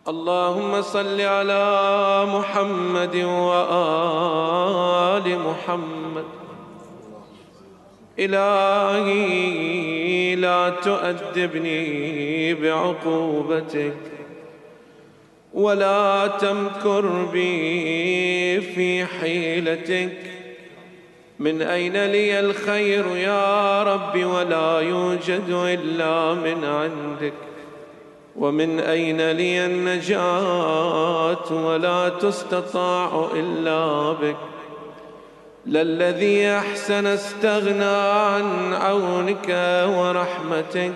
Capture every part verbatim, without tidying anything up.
اللهم صل على محمد وآل محمد. إلهي لا تؤدبني بعقوبتك ولا تمكر بي في حيلتك. من أين لي الخير يا رب ولا يوجد إلا من عندك، ومن أين لي النجاة ولا تستطاع إلا بك. للذي أحسن استغنى عن عونك ورحمتك،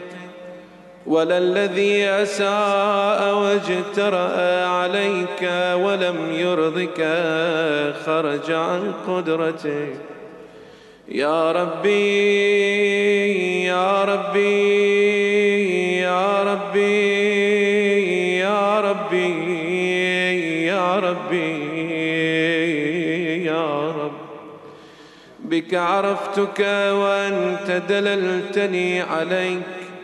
وللذي أساء واجترأ عليك ولم يرضك خرج عن قدرتك. يا ربي يا ربي يا ربي يا ربي يا ربي يا رب، بك عرفتك وأنت دللتني عليك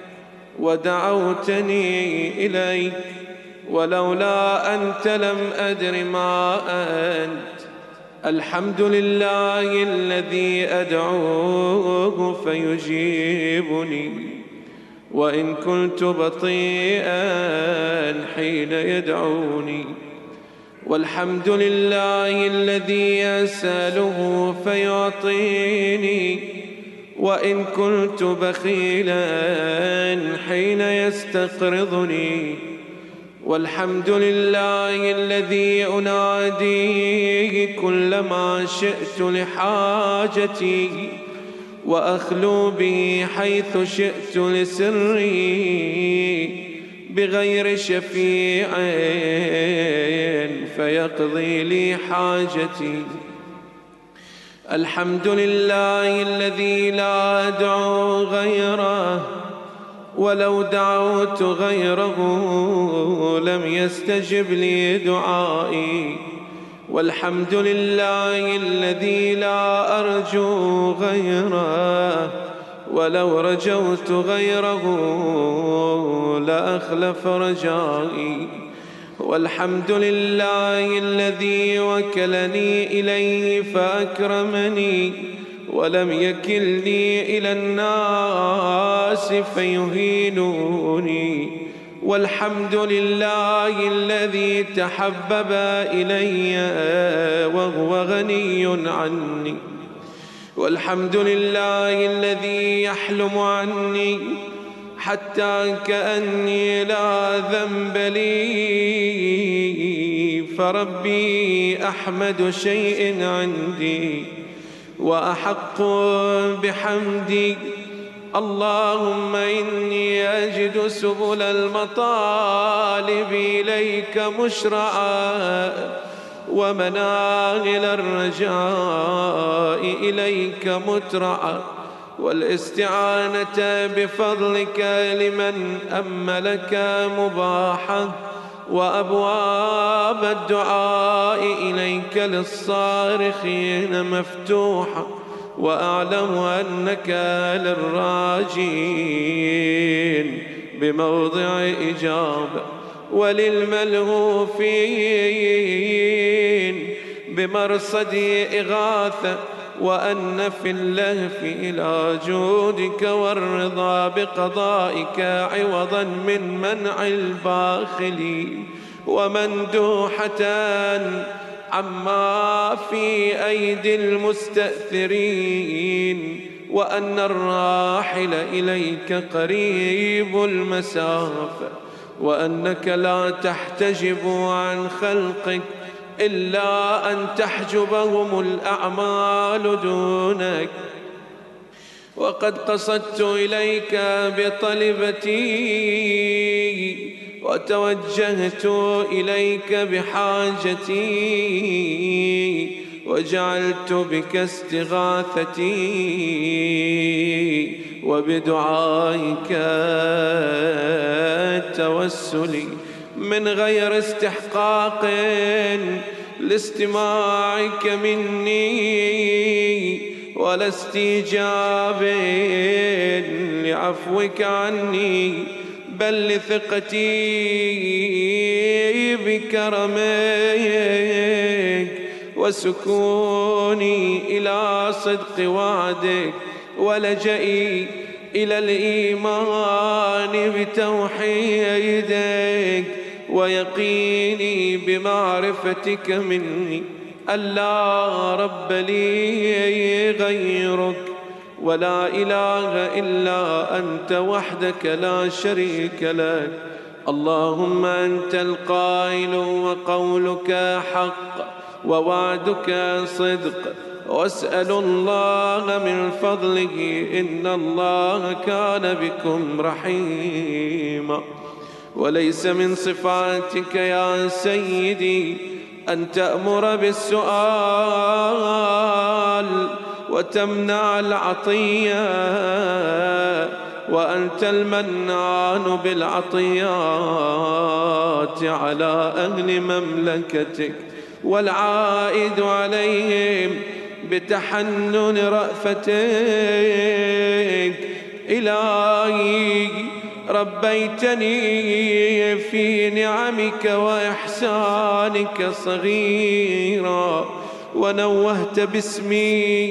ودعوتني إليك، ولولا أنت لم أدر ما أنت. الحمد لله الذي أدعوه فيجيبني وإن كنت بطيئا حين يدعوني، والحمد لله الذي أسأله فيعطيني وإن كنت بخيلا حين يستقرضني، والحمد لله الذي أناديه كلما شئت لحاجتي وأخلو به حيث شئت لسري بغير شفيع فيقضي لي حاجتي. الحمد لله الذي لا أدعو غيره، ولو دعوت غيره لم يستجب لي دعائي. والحمد لله الذي لا أرجو غيره، ولو رجوت غيره لأخلف رجائي. والحمد لله الذي وكلني إليه فأكرمني ولم يكلني إلى الناس فيهينوني. والحمد لله الذي تحبب إلي وهو غني عني. والحمد لله الذي يحلم عني حتى كأني لا ذنب لي، فربي أحمد شيء عندي وأحق بحمدي. اللهم إني أجد سبل المطالب إليك مشرعا، ومناغل الرجاء إليك مترعا، والاستعانة بفضلك لمن أملك مباحا، وأبواب الدعاء إليك للصارخين مفتوحة. وأعلم أنك للراجين بموضع إجابة، وللملهوفين بمرصد إغاثة، وأن في اللهف إلى جودك والرضا بقضائك عوضا من منع الباخلين، ومندوحة عما في أيدي المستأثرين، وأن الراحل إليك قريب المسافة، وأنك لا تحتجب عن خلقك إلا أن تحجبهم الأعمال دونك. وقد قصدت إليك بطلبتي وتوجهت إليك بحاجتي، وجعلت بك استغاثتي وبدعائك توسلي، من غير استحقاق لاستماعك مني ولا استجاب لعفوك عني، بل لثقتي بكرمك وسكوني إلى صدق وعدك ولجئي إلى الإيمان بتوحيدك ويقيني بمعرفتك مني ألا رب لي غيرك ولا إله إلا أنت وحدك لا شريك لك. اللهم أنت القائل وقولك حق ووعدك صدق، واسأل الله من فضله إن الله كان بكم رحيما. وليس من صفاتك يا سيدي أن تأمر بالسؤال وتمنع العطية، وأنت المنان بالعطيات على أهل مملكتك والعائد عليهم بتحنن رأفتك. إلهي ربيتني في نعمك وإحسانك صغيرا، ونوهت باسمي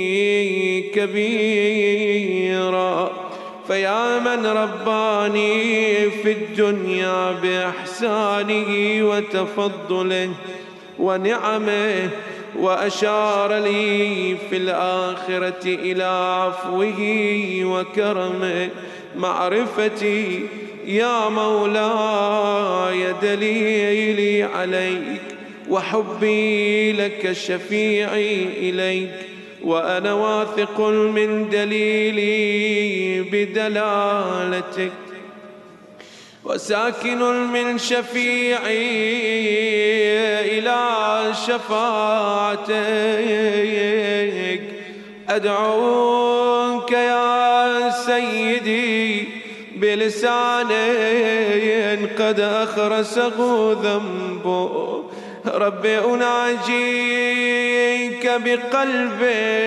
كبيرا، فيا من رباني في الدنيا بإحسانه وتفضله ونعمه، وأشار لي في الآخرة إلى عفوه وكرمه. معرفتي يا مولاي دليلي عليك، وحبي لك شفيعي إليك، وأنا واثق من دليلي بدلالتك، وساكن من شفيعي إلى شفاعتك. أدعوك يا سيدي بلسان قد أخرسه ذنبه، رب أناجيك بقلب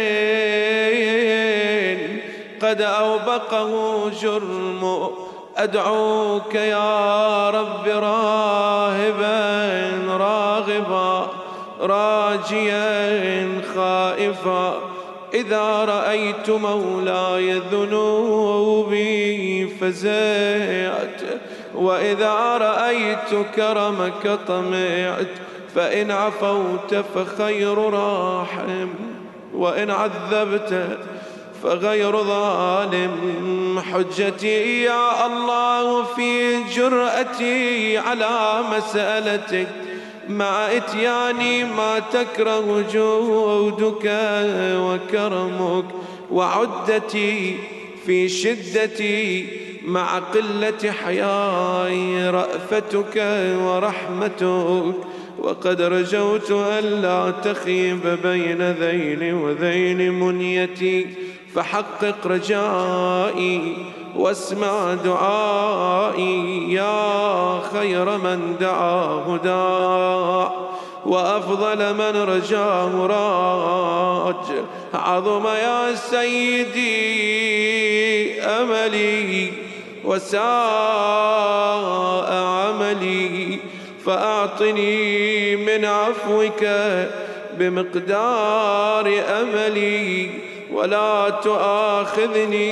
قد أوبقه جرمه. أدعوك يا رب راهبا راغبا راجيا خائفا، إذا رأيت مولاي ذنوبي فزعت، وإذا رأيت كرمك طمعت. فإن عفوت فخير راحم، وإن عذبت فغير ظالم. حجتي يا الله في جرأتي على مسألتك، مع إتياني ما تكره جودك وكرمك، وعدتي في شدتي مع قلة حياي رأفتك ورحمتك. وقد رجوت ألا تخيب بين ذيل وذيل منيتي، فحقق رجائي واسمع دعائي يا خير من دعاه داع، وأفضل من رجاه راج. عظم يا سيدي أملي وساء عملي، فأعطني من عفوك بمقدار أملي، ولا تؤاخذني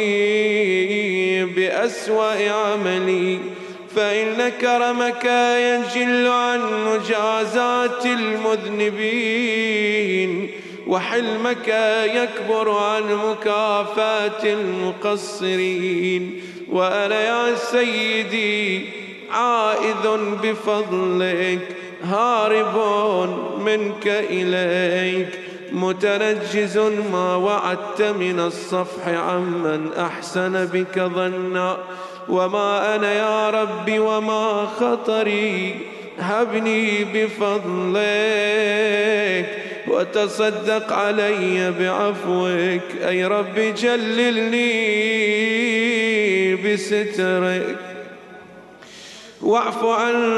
بأسوأ عملي. فإن كرمك يجل عن مجازات المذنبين، وحلمك يكبر عن مكافاة المقصرين. وأنا يا سيدي عائذ بفضلك هارب منك إليك، متنجز ما وعدت من الصفح عمن أحسن بك ظنا. وما أنا يا ربي وما خطري، هبني بفضلك وتصدق علي بعفوك. أي ربي جللني بسترك، واعف عن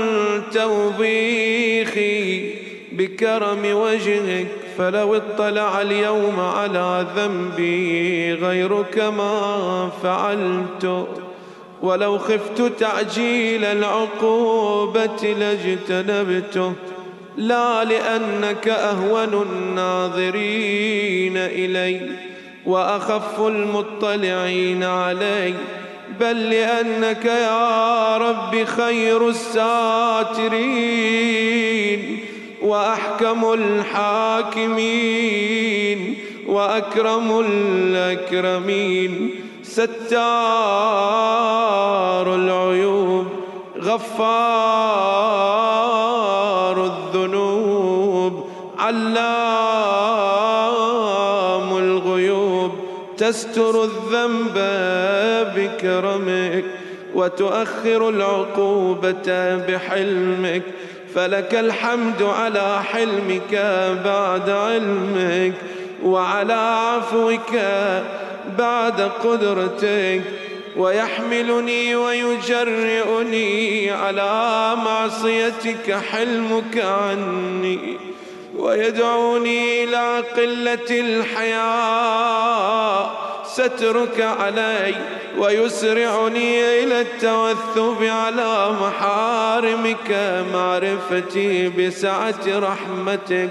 توبيخي بكرم وجهك. فلو اطلع اليوم على ذنبي غيرك ما فعلت، ولو خفت تعجيل العقوبة لاجتنبته، لا لأنك أهون الناظرين إلي وأخف المطلعين علي، بل لأنك يا رب خير الساترين وأحكم الحاكمين وأكرم الأكرمين، ستار العيوب غفار الذنوب علام الغيوب، تستر الذنب بكرمك وتؤخر العقوبة بحلمك، فلك الحمد على حلمك بعد علمك، وعلى عفوك بعد قدرتك، ويحملني ويجرئني على معصيتك حلمك عني، ويدعوني إلى قلة الحياء سترك علي، ويسرعني إلى التوثب على محارمك معرفتي بسعة رحمتك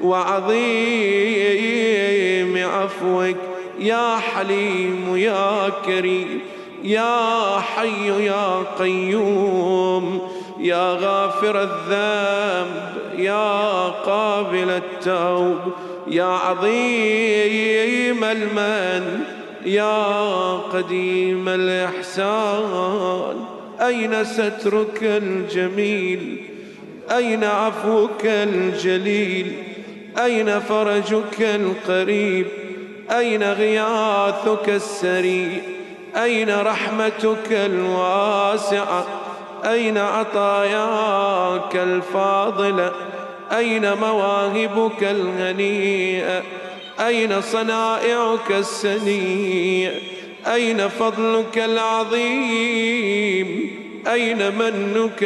وعظيم عفوك. يا حليم يا كريم يا حي يا قيوم، يا غافر الذنب يا قابل التوب، يا عظيم المن يا قديم الإحسان، أين سترك الجميل؟ أين عفوك الجليل؟ أين فرجك القريب؟ أين غياثك السريع؟ أين رحمتك الواسعة؟ أين عطاياك الفاضلة؟ أين مواهبك الغنيئة؟ أين صنائعك السنية؟ أين فضلك العظيم؟ أين منك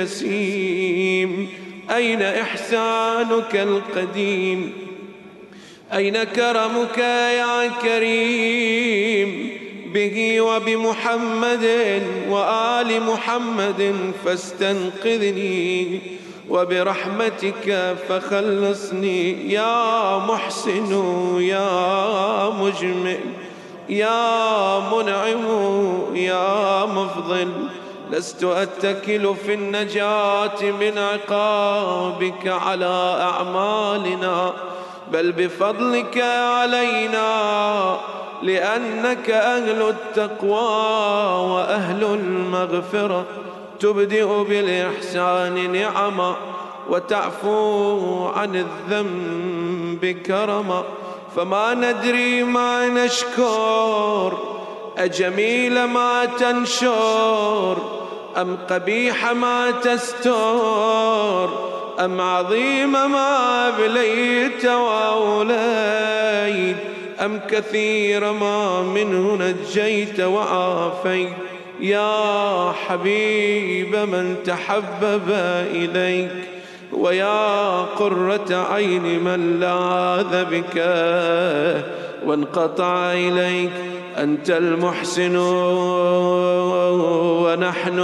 الجسيم؟ أين إحسانك القديم؟ أين كرمك يا كريم به وبمحمد وآل محمد؟ فاستنقذني وبرحمتك فخلصني، يا محسن يا مجمل يا منعم يا مفضل، لست أتكل في النجاة من عقابك على أعمالنا، بل بفضلك علينا، لأنك أهل التقوى وأهل المغفرة، تبدئ بالإحسان نعما وتعفو عن الذنب كرما، فما ندري ما نشكر، أجميل ما تنشر أم قبيح ما تستر، أم عظيم ما أبليت وأوليت، أم كثير ما منه نجيت وعافيت، يا حبيب من تحبب إليك، ويا قرة عين من لاذ بك وانقطع إليك، أنت المحسن ونحن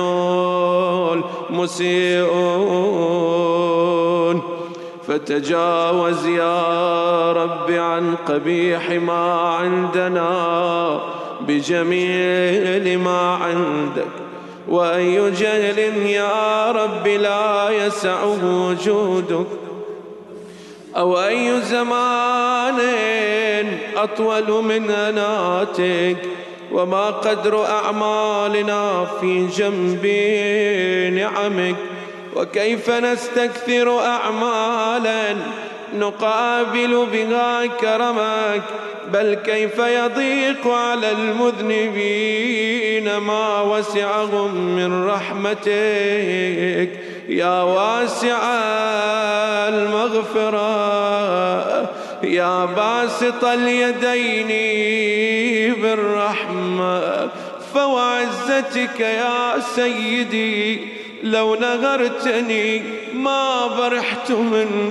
المسيئون، فتجاوز يا رب عن قبيح ما عندنا بجميل ما عندك، وأي جهل يا رب لا يسعه وجودك، أو أي زمان أطول من أناتك، وما قدر أعمالنا في جنب نعمك، وكيف نستكثر أعمالا نقابل بها كرمك، بل كيف يضيق على المذنبين ما وسعهم من رحمتك، يا واسع المغفرة، يا باسط اليدين بالرحمة، فوعزتك يا سيدي لو نغرتني ما برحت من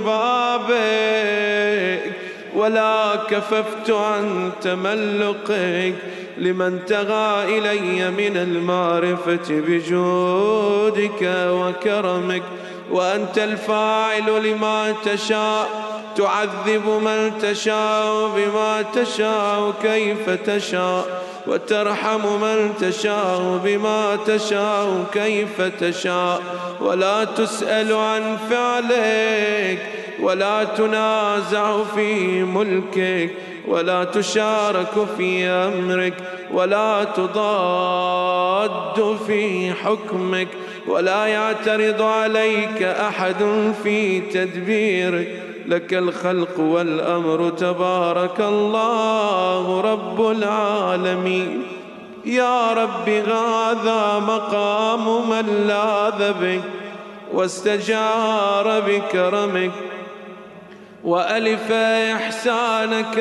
بابك، ولا كففت عن تملقك، لمن تغى إلي من المعرفة بجودك وكرمك. وأنت الفاعل لما تشاء، تعذب من تشاء بما تشاء كيف تشاء، وترحم من تشاء بما تشاء كيف تشاء، ولا تسأل عن فعلك، ولا تنازع في ملكك، ولا تشارك في أمرك، ولا تضاد في حكمك، ولا يعترض عليك أحد في تدبيرك. لك الخلق والأمر تبارك الله رب العالمين. يا رب هذا مقام من لاذ بك واستجار بكرمك وألف إحسانك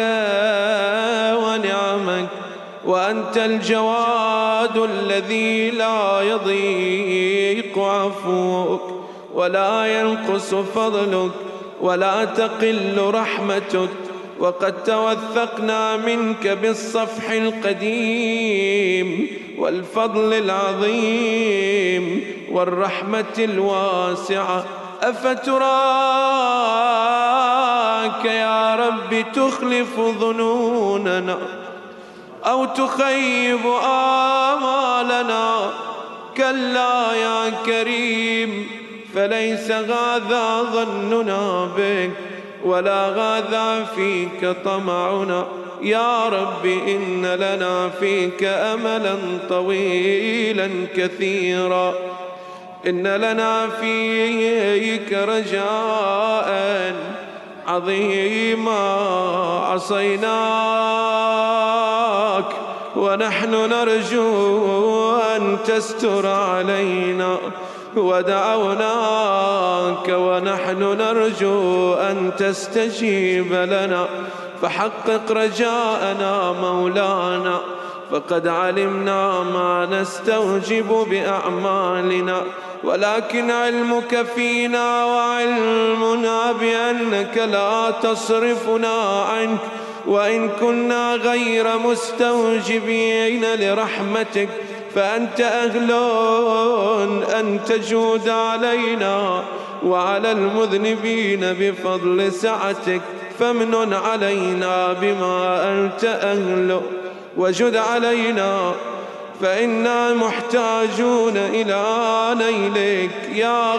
ونعمك، وأنت الجواد الذي لا يضيق عفوك ولا ينقص فضلك ولا تقل رحمتك. وقد توثقنا منك بالصفح القديم والفضل العظيم والرحمة الواسعة. أفتراك يا رب تخلف ظنوننا أو تخيب آمالنا؟ كلا يا كريم، فليس هذا ظننا بك ولا هذا فيك طمعنا. يا رب إن لنا فيك أملا طويلا كثيرا، إن لنا فيك رجاء عظيما. عصيناك ونحن نرجو أن تستر علينا، ودعوناك ونحن نرجو أن تستجيب لنا، فحقق رجاءنا مولانا. فقد علمنا ما نستوجب بأعمالنا، ولكن علمك فينا وعلمنا بأنك لا تصرفنا عنك، وإن كنا غير مستوجبين لرحمتك فأنت أهل أن تجود علينا وعلى المذنبين بفضل سعتك. فامنن علينا بما أنت أهل وجد علينا، فإنا محتاجون إلى نيلك يا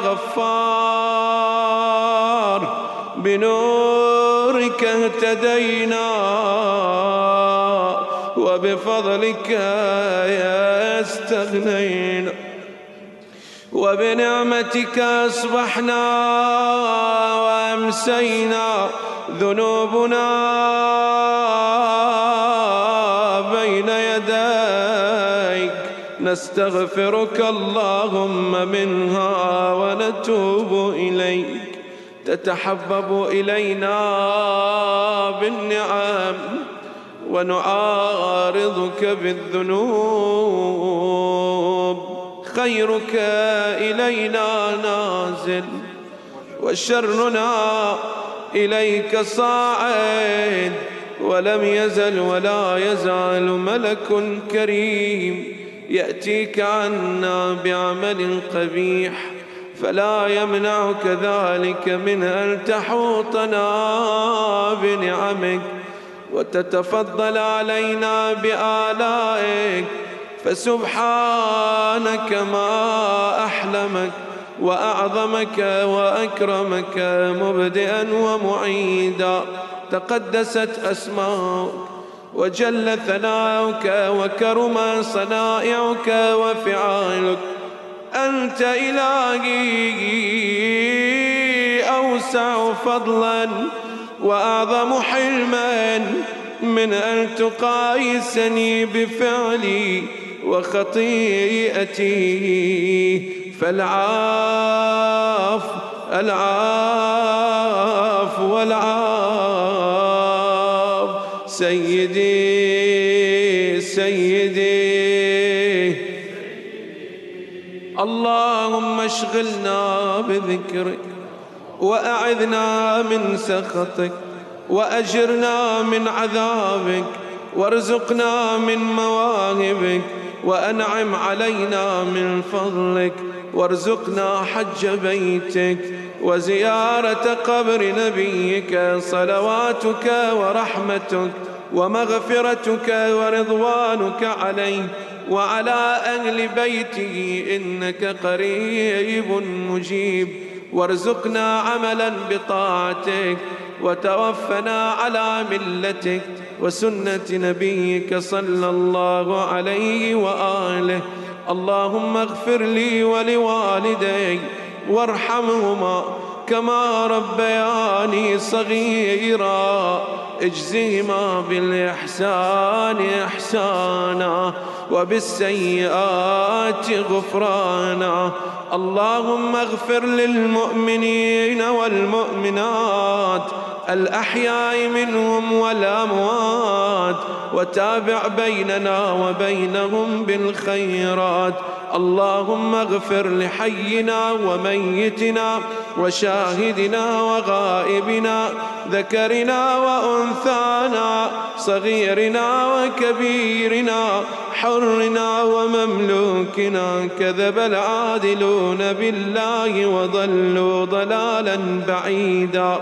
غفار. بنورك اهتدينا وبفضلك استغنينا، وبنعمتك أصبحنا وأمسينا. ذنوبنا بين يديك نستغفرك اللهم منها ونتوب إليك. تتحبب إلينا بالنعم ونعارضك بالذنوب. خيرك إلينا نازل وشرنا إليك صاعد، ولم يزل ولا يزال ملك كريم يأتيك عنا بعمل قبيح، فلا يمنعك ذلك من أن تحوطنا بنعمك وتتفضل علينا بآلائك. فسبحانك ما أحلمك وأعظمك وأكرمك مبدئا ومعيدا. تقدست أسماؤك وجل ثناؤك وكرم صنائعك وفعالك. أنت إلهي أوسع فضلا وأعظم حلما من أن تقايسني بفعلي وخطيئتي. فالعاف العاف والعاف سيدي سيدي. اللهم اشغلنا بذكرك وأعذنا من سخطك وأجرنا من عذابك وارزقنا من مواهبك، وأنعم علينا من فضلك، وارزقنا حج بيتك وزيارة قبر نبيك، صلواتك ورحمتك ومغفرتك ورضوانك عليه وعلى أهل بيته، إنك قريب مجيب. وارزقنا عملا بطاعتك، وتوفنا على ملتك وسنة نبيك صلى الله عليه وآله. اللهم اغفر لي ولوالدي وارحمهما كما ربياني صغيرا، اجزهما بالإحسان إحسانا وبالسيئات غفرانا. اللهم اغفر للمؤمنين والمؤمنات الأحياء منهم والأموات، وتابع بيننا وبينهم بالخيرات. اللهم اغفر لحينا وميتنا وشاهدنا وغائبنا، ذكرنا وأنثانا، صغيرنا وكبيرنا، حرنا ومملوكنا. كذب العادلون بالله وضلوا ضلالا بعيدا،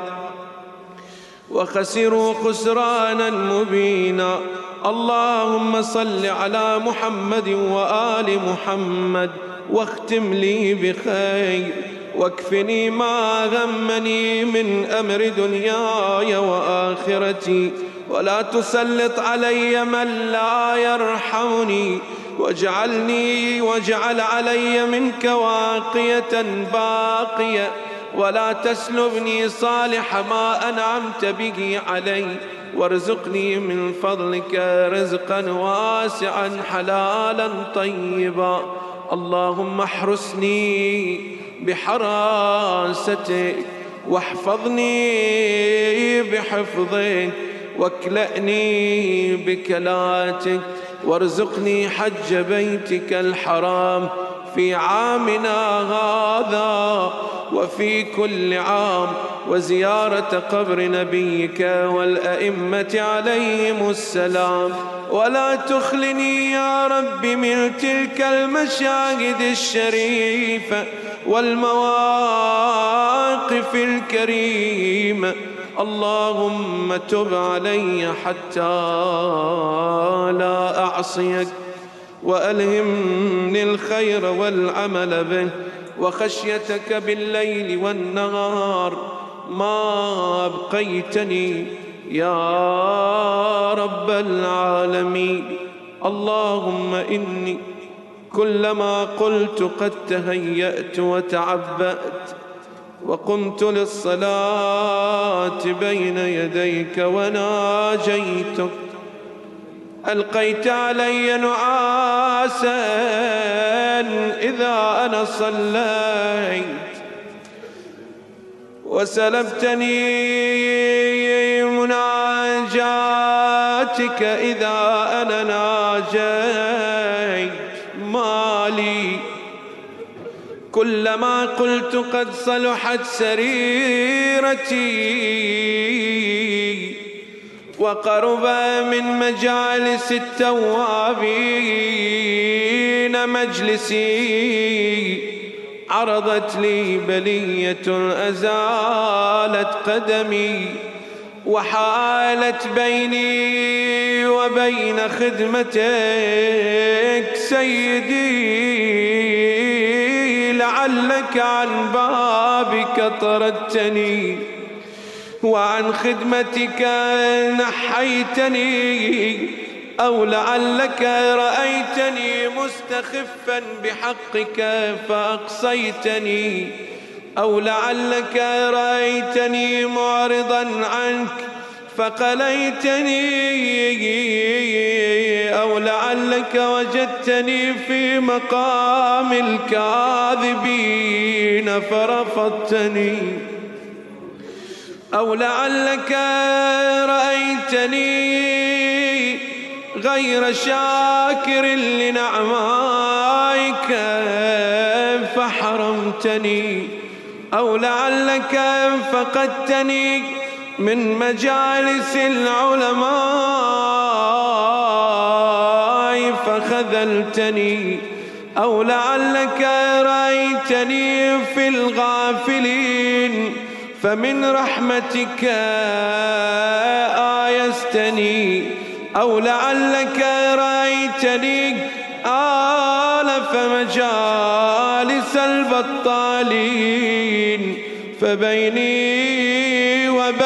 وخسروا خسرانا مبينا. اللهم صل على محمد وآل محمد، واختم لي بخير، واكفني ما غمني من أمر دنياي وآخرتي، ولا تسلط علي من لا يرحمني، واجعلني واجعل علي منك واقية باقية، ولا تسلبني صالح ما أنعمت به علي، وارزقني من فضلك رزقا واسعا حلالا طيبا. اللهم احرسني بحراستك، واحفظني بحفظك، واكلأني بكلاتك، وارزقني حج بيتك الحرام في عامنا هذا وفي كل عام، وزيارة قبر نبيك والأئمة عليهم السلام. ولا تخلني يا رب من تلك المشاهد الشريفة والمواقف الكريمة. اللهم تب علي حتى لا أعصيك، وألهمني الخير والعمل به، وخشيتك بالليل والنهار ما أبقيتني يا رب العالمين. اللهم إني كلما قلت قد تهيأت وتعبأت، وقمت للصلاة بين يديك وناجيتك، ألقيت علي نعاسا إذا أنا صليت، وسلبتني مناجاتك إذا أنا ناجيت. مالي كلما قلت قد صلحت سريرتي، وقرب من مجالس التوابين مجلسي، عرضت لي بلية أزالت قدمي، وحالت بيني وبين خدمتك سيدي، لعلك عن بابك طردتني، وعن خدمتك نحيتني، أو لعلك رأيتني مستخفا بحقك فأقصيتني، أو لعلك رأيتني معرضا عنك فقليتني، أو لعلك وجدتني في مقام الكاذبين فرفضتني، أو لعلك رأيتني غير شاكر لنعمائك فحرمتني، أو لعلك فقدتني من مجالس العلماء خذلتني، أو لعلك رأيتني في الغافلين فمن رحمتك آيستني، أو لعلك رأيتني آلف مجالس البطالين فبيني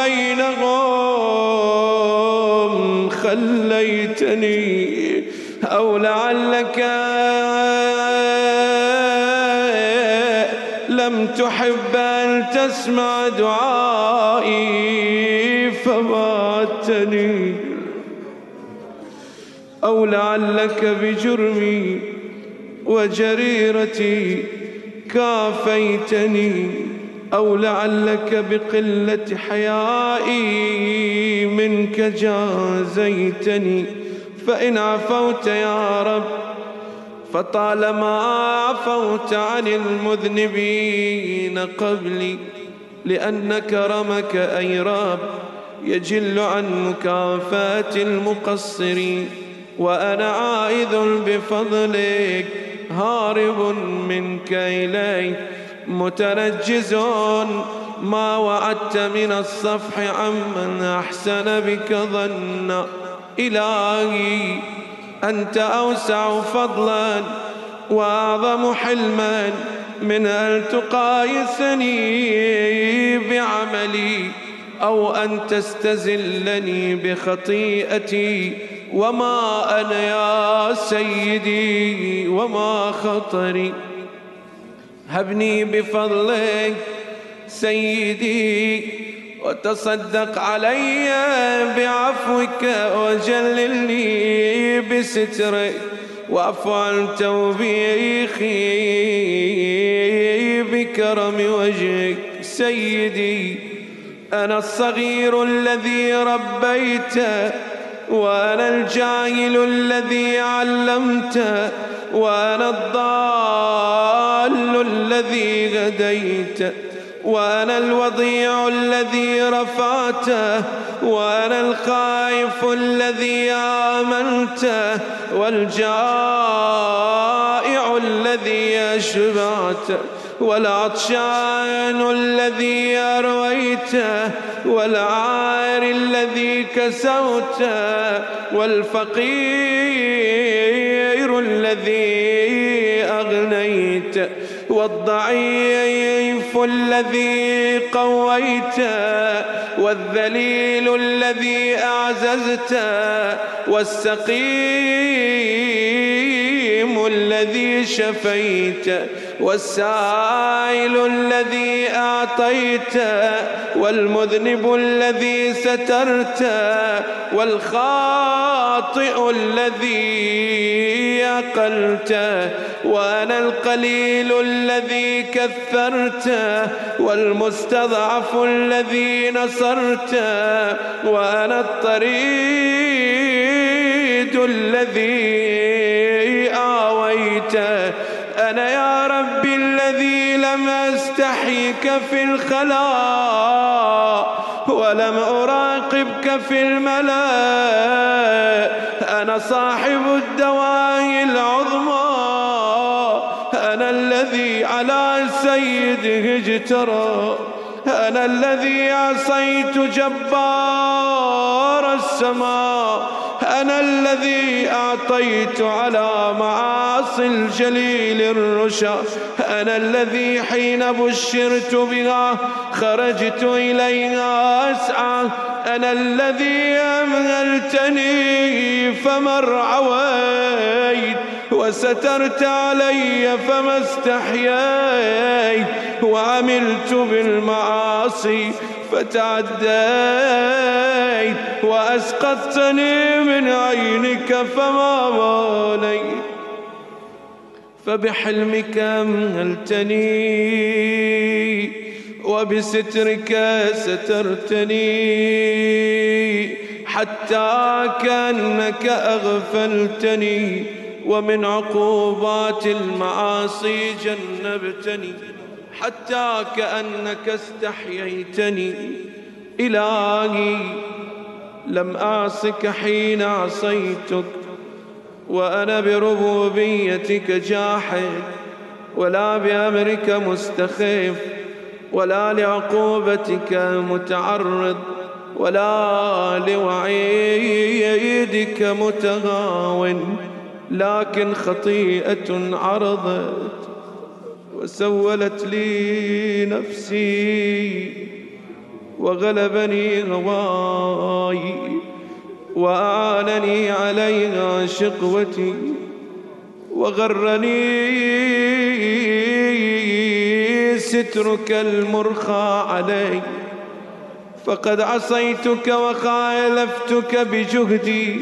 وبينهم خليتني، أو لعلك لم تحب أن تسمع دعائي فماتني، أو لعلك بجرمي وجريرتي كافيتني، أو لعلك بقلة حيائي منك جازيتني. فإن عفوت يا رب فطالما عفوت عن المذنبين قبلي، لأن كرمك أي رب يجل عن مكافاة المقصرين، وأنا عائذ بفضلك هارب منك إلي متنجز ما وعدت من الصفح عمن أحسن بك ظنا. إلهي أنت أوسع فضلا وأعظم حلما من أن تقايسني بعملي أو أن تستزلني بخطيئتي، وما أنا يا سيدي وما خطري. هبني بفضلك سيدي وتصدق علي بعفوك، وجللني بسترك واعف عن توبيخي بكرم وجهك. سيدي أنا الصغير الذي ربيته، وأنا الجاهل الذي علمته، وأنا الضال الذي هديته، وأنا الوضيع الذي رفعته، وأنا الخائف الذي آمنته، والجائع الذي أشبعته، والعطشان الذي أرويته، والعار الذي كسوته، والفقير الذي أغنيته، والضعيف الذي قويته، والذليل الذي أعززته، والسقيم الذي شفيته، والسائل الذي أعطيته، والمذنب الذي سترته، والخاطئ الذي أقلته، وأنا القليل الذي كثرته، والمستضعف الذي نصرته، وأنا الطريد الذي آويته. أنا يا ربي الذي لم أستحيك في الخلاء ولم أراقبك في الملأ. أنا صاحب الدواء العظمى، أنا الذي على سيده اجترى، أنا الذي عصيت جبار السماء، أنا الذي أعطيت على معاصي الجليل الرشا، أنا الذي حين بشرت بها خرجت إليها أسعى، أنا الذي أمهلتني فما ارعويت، وسترت علي فما استحييت، وعملت بالمعاصي فتعديت، وأسقطتني من عينك فما باليت، فبحلمك أمهلتني وبسترك سترتني، حتى كأنك أغفلتني، ومن عقوبات المعاصي جنبتني، حتى كأنك استحييتني. إلهي لم أعصك حين عصيتك، وأنا بربوبيتك جاحد، ولا بأمرك مستخف، ولا لعقوبتك متعرض، ولا لوعيدك متغاون، لكن خطيئة عرضت وسولت لي نفسي، وغلبني هواي، وأعانني عليها شقوتي، وغرني سترك المرخى علي، فقد عصيتك وخالفتك بجهدي،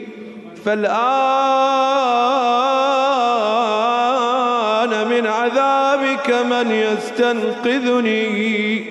فالآن من عذابك من يستنقذني،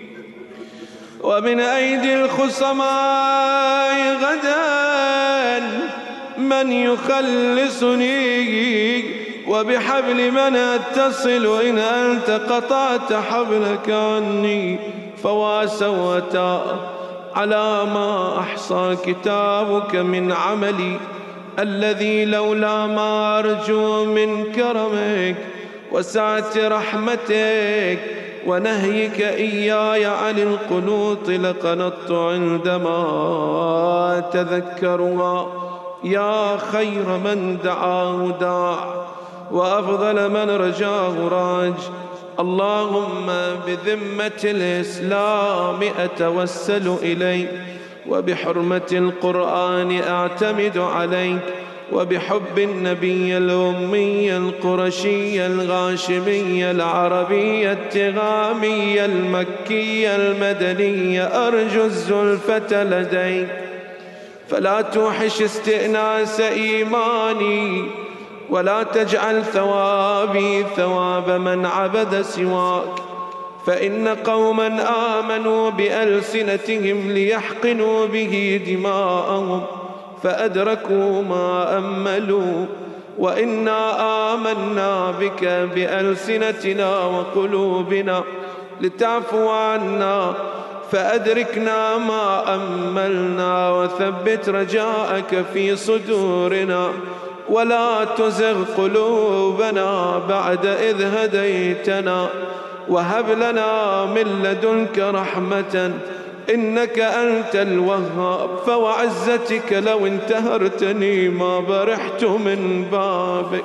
ومن أيدي الخصماء غدا من يخلصني، وبحبل من أتصل إن أنت قطعت حبلك عني، فواسوتا على ما أحصى كتابك من عملي الذي لولا ما أرجو من كرمك وسعة رحمتك ونهيك إياي عن القنوط لقنطت عندما تذكرها. يا خير من دعاه داع، وأفضل من رجاه راج. اللهم بذمة الإسلام أتوسل إليك، وبحرمة القرآن أعتمد عليك، وبحب النبي الأمي القرشي الغاشمي العربي التغامي المكي المدني أرجو الزلفة لديك، فلا توحش استئناس إيماني، ولا تجعل ثوابي ثواب من عبد سواك، فإن قوما آمنوا بألسنتهم ليحقنوا به دماءهم فأدركوا ما أملوا، وإنا آمنا بك بألسنتنا وقلوبنا لتعفو عنا فأدركنا ما أملنا، وثبت رجاءك في صدورنا، ولا تزغ قلوبنا بعد إذ هديتنا، وهب لنا من لدنك رحمة إنك أنت الوهاب، فوعزتك لو انتهرتني ما برحت من بابك،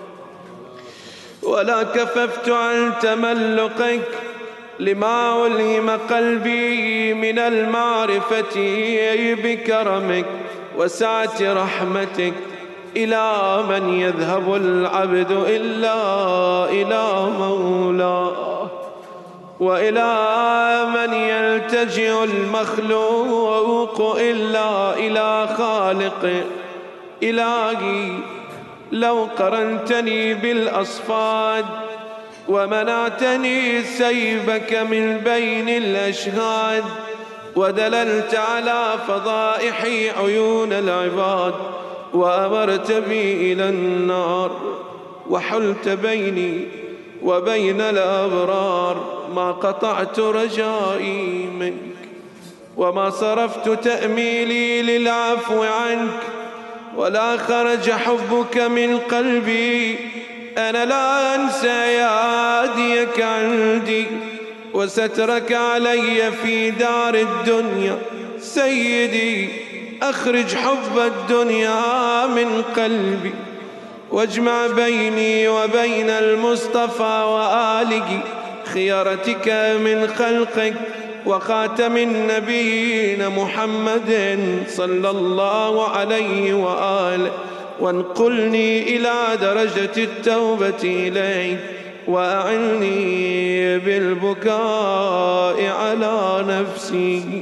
ولا كففت عن تملقك لما ألهم قلبي من المعرفة بكرمك وسعة رحمتك. إلى من يذهب العبد إلا إلى مولاه، وإلى من يلتجئ المخلوق إلا إلى خالقه. إلهي لو قرنتني بالأصفاد ومنعتني سيبك من بين الأشهاد، ودللت على فضائحي عيون العباد، وأمرت بي إلى النار، وحلت بيني وبين الأبرار، ما قطعت رجائي منك، وما صرفت تأميلي للعفو عنك، ولا خرج حبك من قلبي. أنا لا أنسى يا هاديك عندي وسترك علي في دار الدنيا. سيدي أخرج حب الدنيا من قلبي، واجمع بيني وبين المصطفى وآله خيرتك من خلقك وخاتم النبيين محمد صلى الله عليه وآله، وانقلني إلى درجة التوبة إليك، وأعني بالبكاء على نفسي،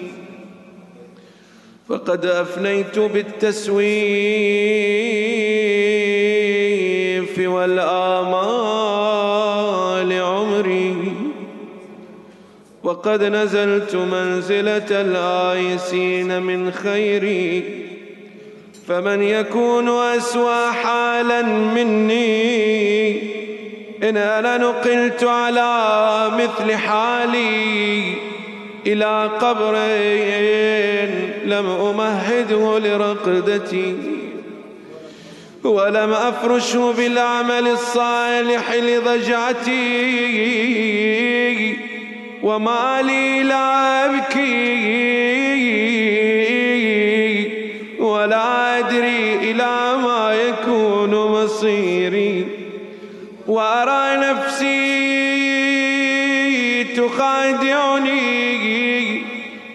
فقد أفنيت بالتسويف والآمال عمري، وقد نزلت منزلة الآيسين من خيري، فمن يكون أسوأ حالا مني إن أنا نقلت على مثل حالي إلى قبر لم أمهده لرقدتي، ولم أفرشه بالعمل الصالح لضجعتي، وما لي لا أبكي ولا أدري إلى ما يكون مصيري، وأرى نفسي تخادعني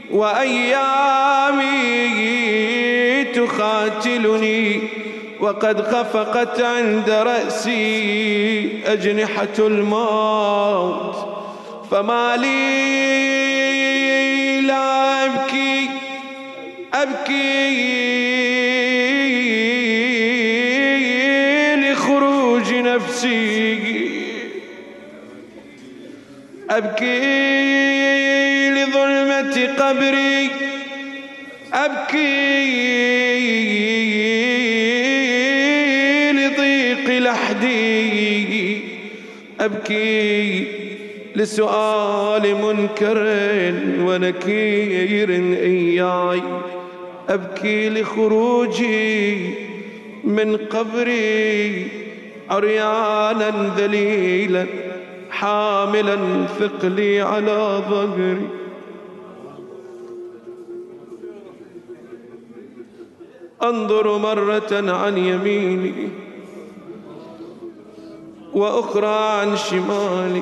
وأيامي تخاتلني، وقد خفقت عند رأسي أجنحة الموت، فما لي لا أبكي أبكي لخروج نفسي، أبكي لظلمة قبري، أبكي لضيق لحدي، أبكي لسؤال منكر ونكير إياي، أبكي لخروجي من قبري عريانا ذليلا حاملا ثقلي على ظهري. أنظر مرة عن يميني وأخرى عن شمالي،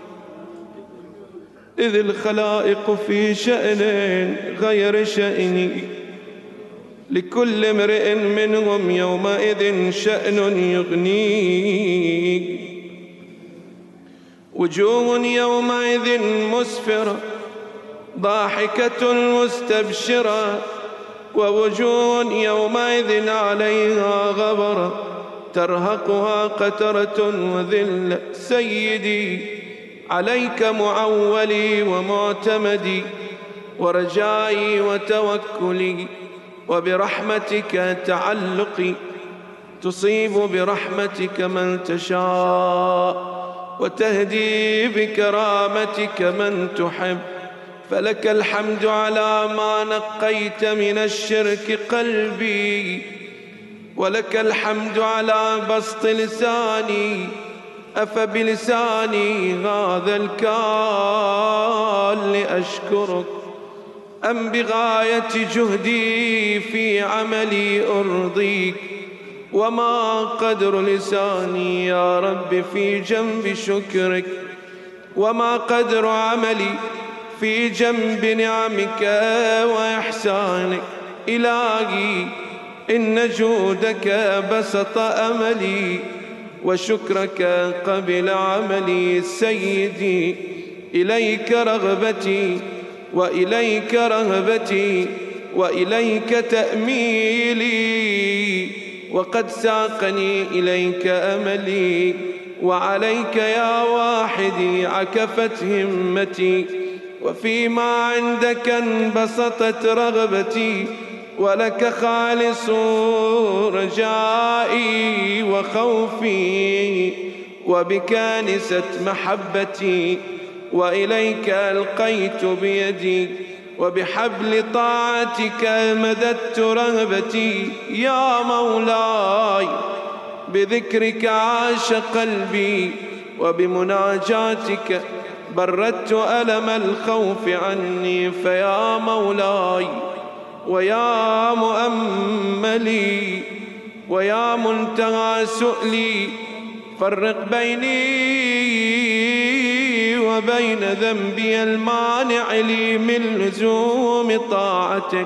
إذ الخلائق في شأن غير شأني، لكل امرئ منهم يومئذ شأن يغنيه، وجوه يومئذ مسفرة ضاحكة مستبشرة، ووجوه يومئذ عليها غبرة ترهقها قترة وذلة. سيدي عليك معولي ومعتمدي ورجائي وتوكلي، وبرحمتك تعلقي، تصيب برحمتك من تشاء وتهدي بكرامتك من تحب، فلك الحمد على ما نقيت من الشرك قلبي، ولك الحمد على بسط لساني، أفبلساني هذا الكال أشكرك أم بغاية جهدي في عملي أرضيك؟ وما قدر لساني يا رب في جنب شكرك، وما قدر عملي في جنب نعمك وإحسانك. إلهي إن جودك بسط أملي وشكرك قبل عملي. سيدي إليك رغبتي وإليك رهبتي وإليك تأميلي، وقد ساقني إليك أملي، وعليك يا واحدي عكفت همتي، وفيما عندك انبسطت رغبتي، ولك خالص رجائي وخوفي، وبك نست محبتي، وإليك ألقيت بيدي، وبحبل طاعتك مددت رهبتي. يا مولاي بذكرك عاش قلبي، وبمناجاتك بردت ألم الخوف عني. فيا مولاي ويا مؤملي ويا منتهى سؤلي، فرق بيني وبين ذنبي المانع لي من لزوم طاعتك،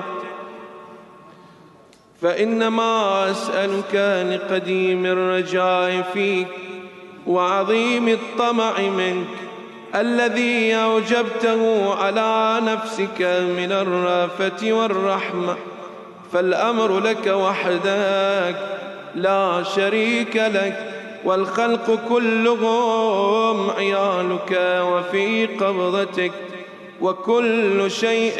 فإنما أسألك لقديم الرجاء فيك وعظيم الطمع منك، الذي أوجبته على نفسك من الرأفة والرحمة. فالأمر لك وحدك لا شريك لك، والخلق كلهم عيالك وفي قبضتك، وكل شيء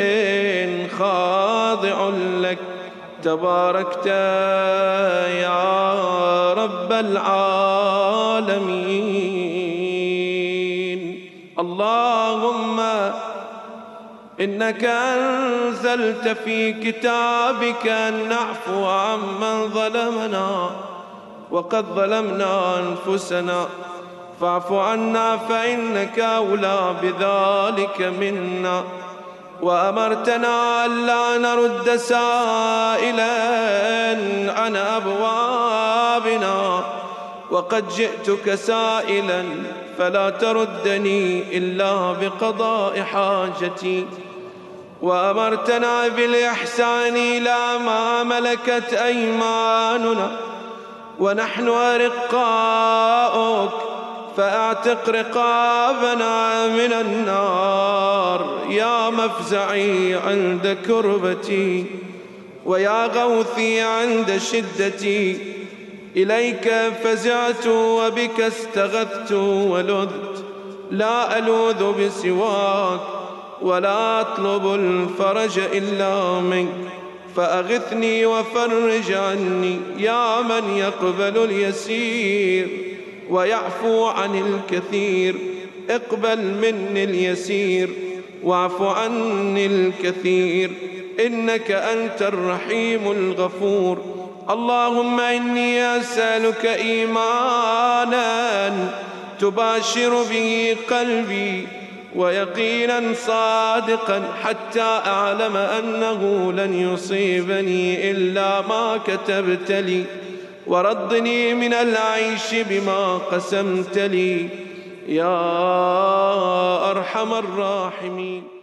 خاضع لك. تباركت يا رب العالمين. اللهم إنك أنزلت في كتابك أن نعفو عمن ظلمنا وقد ظلمنا أنفسنا فاعف عنا فإنك أولى بذلك منا. وأمرتنا ألا نرد سائلا عن أبوابنا وقد جئتك سائلا فلا تردني إلا بقضاء حاجتي. وأمرتنا بالإحسان إلى ما ملكت أيماننا ونحن أرقاؤك فأعتق رقابنا من النار يا مفزعي عند كربتي ويا غوثي عند شدتي. إليك فزعت وبك استغثت ولذت لا ألوذ بسواك ولا أطلب الفرج إلا منك فأغثني وفرج عني يا من يقبل اليسير ويعفو عن الكثير. اقبل مني اليسير واعف عني الكثير إنك أنت الرحيم الغفور. اللهم إني أسألك إيمانا تباشر به قلبي ويقينا صادقا حتى أعلم أنه لن يصيبني إلا ما كتبت لي وردني من العيش بما قسمت لي يا أرحم الراحمين.